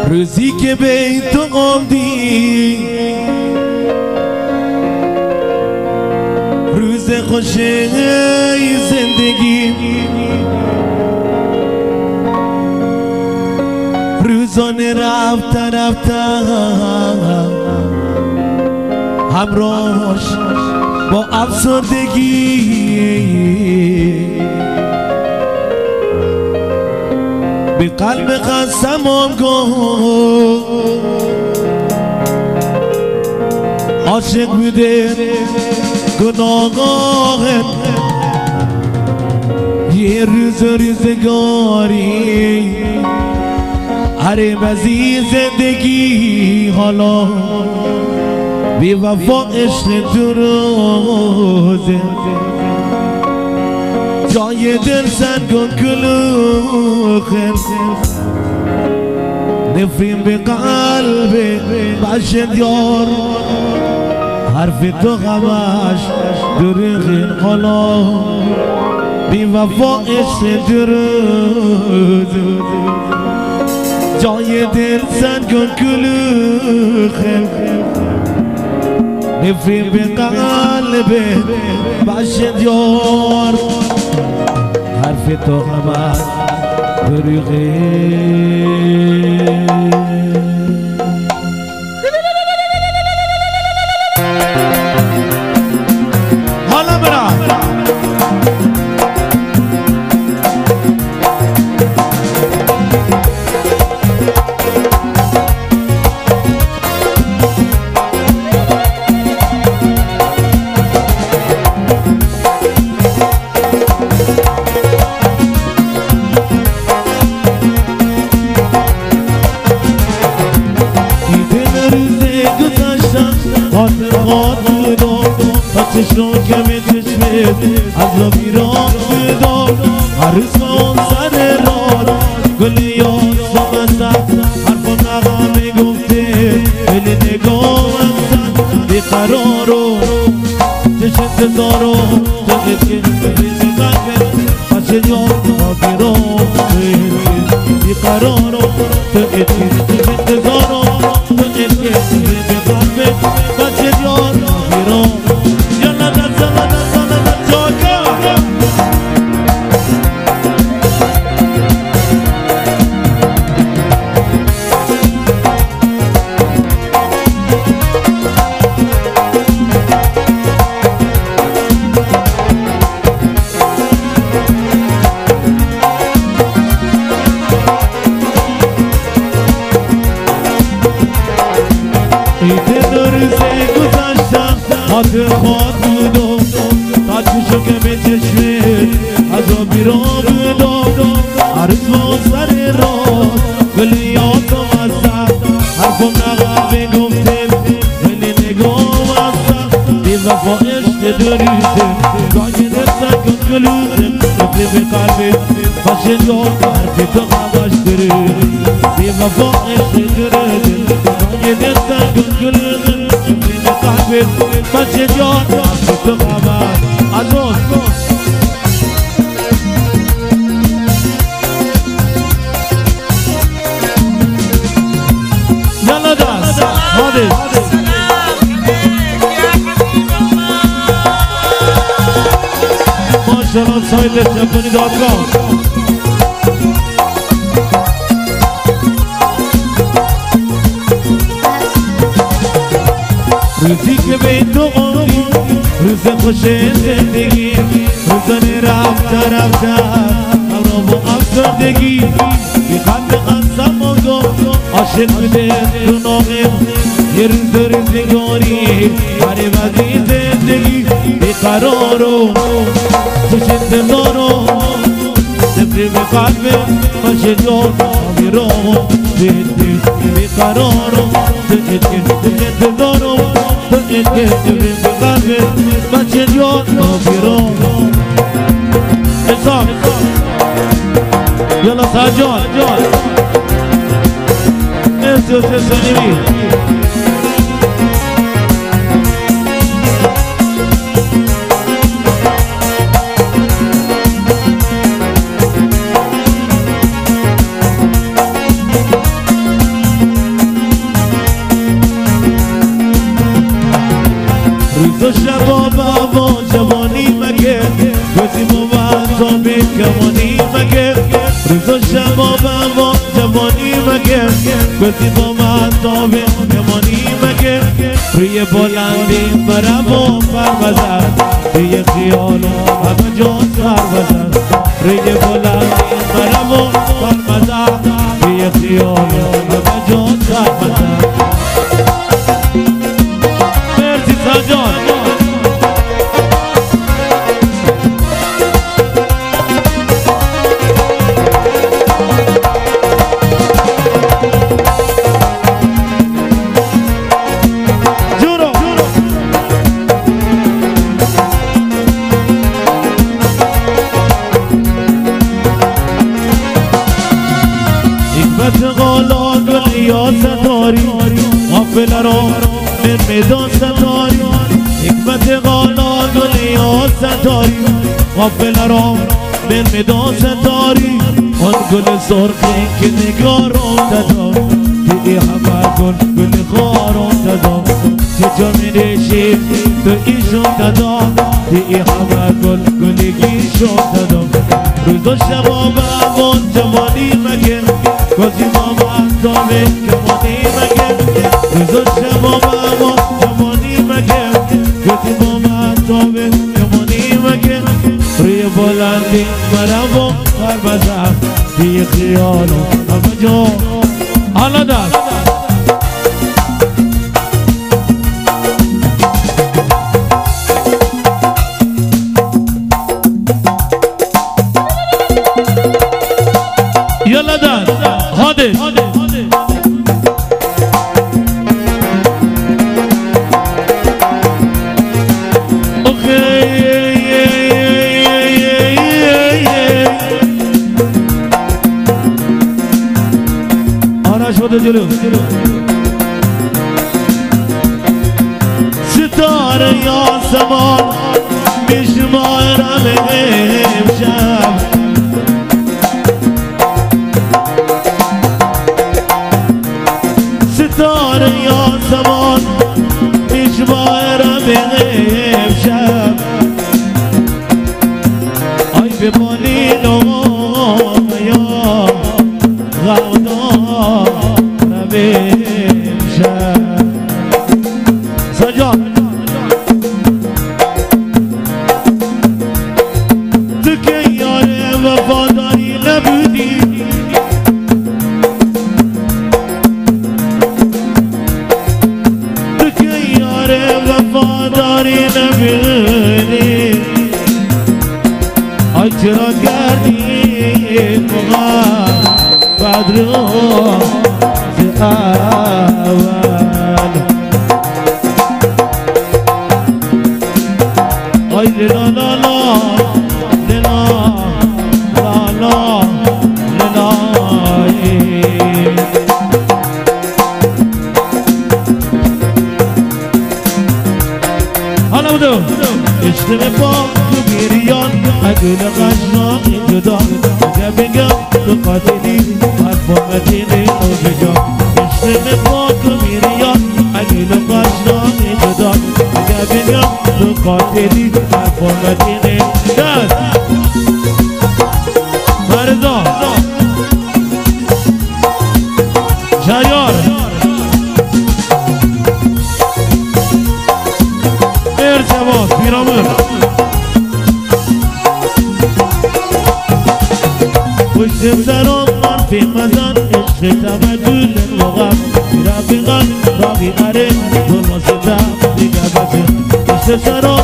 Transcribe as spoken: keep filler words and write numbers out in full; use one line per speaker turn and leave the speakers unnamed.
روزی که به تو آمدی روز خوشه زندگی روزانه رفتن رفتن همراهش با افسردگی به قلب قسمم گفت عاشق بوده گناهان یه روز روزگاری حرم از این زندگی حالا بی وفا عشق دو روزه جای دل سنگ و کلوخه نفرین به قلب بشد یار حرف تو غمش دروغین حالا بی وفا عشق دو روزه جای دل سنگ و کلوخه نفرین به قلب بشد یار حرف تو غمش دروغین حالا برم چشم کمی چشمت از را بیران بدار عروس با اون سر راد گل یاد سامستم حرفم نغمه گفته دل نگاه زد بیقرار و چشم تزار و دلت که بریز قلبت بچه یاد با بیران بیقرار و دلت که چشم تزار و دلت که بریز قلبت بچه یاد با بیران خاطر خواهد بودم تا چشم که به چشمت از آن بیران بدم عروس با سر راد گل یادم هستم حرفم نغمه گفته دل نگاه هستم بی وفا عشق دریده گاهی دستم کن گلوزم نفره به قلبت باشد یاد حرف تو غمش دریده بی وفا عشق دریده گاهی دستم کن گلوزم قلبت بچه جان تو غمت از اون یلا دست حادث ماشالله سایت جپانی دات کام روزی که به تو آمدی روز خوش زندگی روزانه رفته رفته همراه با افسردگی بی خط قسم و گفت عاشق بوده گناهم یه روز روزگاری حرم از این زندگی بیقرار و چشم دلدار و نفره به قلب باشد یاد بیران بیقرار و چشم دلدار و دلت که نفره به قلبت بچه یاد بیران حساب یلا سجاد مرسی حسین سلیمی و شباب و جوانی مگه گفتیم و وقتا به کمانی مگه روز و شباب و جوانی مگه گفتیم و وقتا به کمانی مگه روی بلندی برم و پروزد روی خیال و همه جا سر بزد روی بلندی برم و پروزد روی خیال و همه جا سر بزد مرسی سجاد غالا گل یا ستاری غافل را من میدان ستاری حکمت غالا گل یا ستاری غافل را من میدان ستاری آن گل سرخی که نگارم دادم دیگه همه گل گل خارم دادم چه جا می نشید تو ایشون دادم دیگه همه گل گلگیشون دادم روز و شباب همون جوانی مگه گازی ماما دامه کمانی مگه روز و شباب همون جوانی مگه گازی ماما دامه کمانی مگه روی بلندی مرم و پروزم بی خیال و همه جا حالا دست یالا دست حادث آرش بوده جلو ستاره یا زمان میشمارم امشب ستاره یا زمان میشمارم امشب آی به بالینو یا غودا امشب سجاد تو که یار وفاداری نبودی تو که یار وفاداری نبودی آی چرا کردی موقع بعد رو اول آی لا لا لا لا لا لا لا حالا بودو اشتم پاک بیریان اگل قشناقی جدا اگه بگم تو قاتلی حرفامتینی او بجا اشتم پاک بیریان اگل قشناقی جدا اگه بگم تو قاتلی حرفامتینی دست مرزا شایار ارتباط پیرامون پشت سرم من فی مزن عشق تبدیل مغم رفیقان راقی قره ظلم و ستم دیگه بسه پشت سرم